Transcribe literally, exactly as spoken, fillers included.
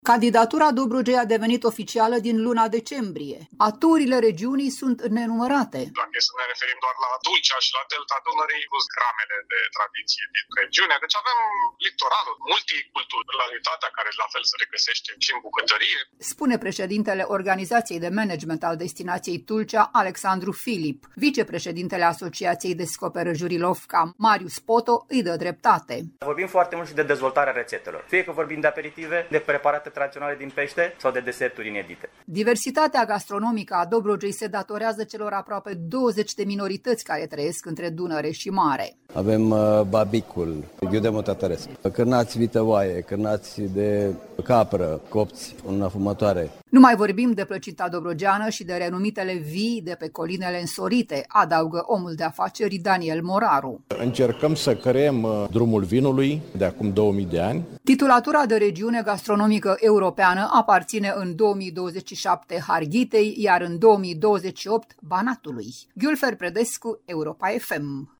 Candidatura Dobrogei a devenit oficială din luna decembrie. Aturile regiunii sunt nenumărate. Dacă să ne referim doar la Tulcea și la Delta Dunării, plus gramele de tradiție din regiune. Deci avem litoralul, multiculturalitatea care la fel se regăsește și în bucătărie. Spune președintele Organizației de Management al destinației Tulcea, Alexandru Filip. Vicepreședintele Asociației Descoperă Jurilovca, Marius Poto, îi dă dreptate. Vorbim foarte mult și de dezvoltarea rețetelor. Fie că vorbim de aperitive, de preparate tradiționale din pește sau de deserturi inedite. Diversitatea gastronomică a Dobrogei se datorează celor aproape douăzeci de minorități care trăiesc între Dunăre și mare. Avem uh, babicul, ghiudemul tătăresc, cârnați vităoaie, cârnați de capră, copți în afumătoare. Nu mai vorbim de plăcita dobrogeană și de renumitele vii de pe colinele însorite, adaugă omul de afaceri Daniel Moraru. Încercăm să creăm drumul vinului de acum două mii de ani. Titulatura de regiune gastronomică europeană aparține în două mii douăzeci și șapte Harghitei, iar în două mii douăzeci și opt Banatului. Gülfer Predescu, Europa F M.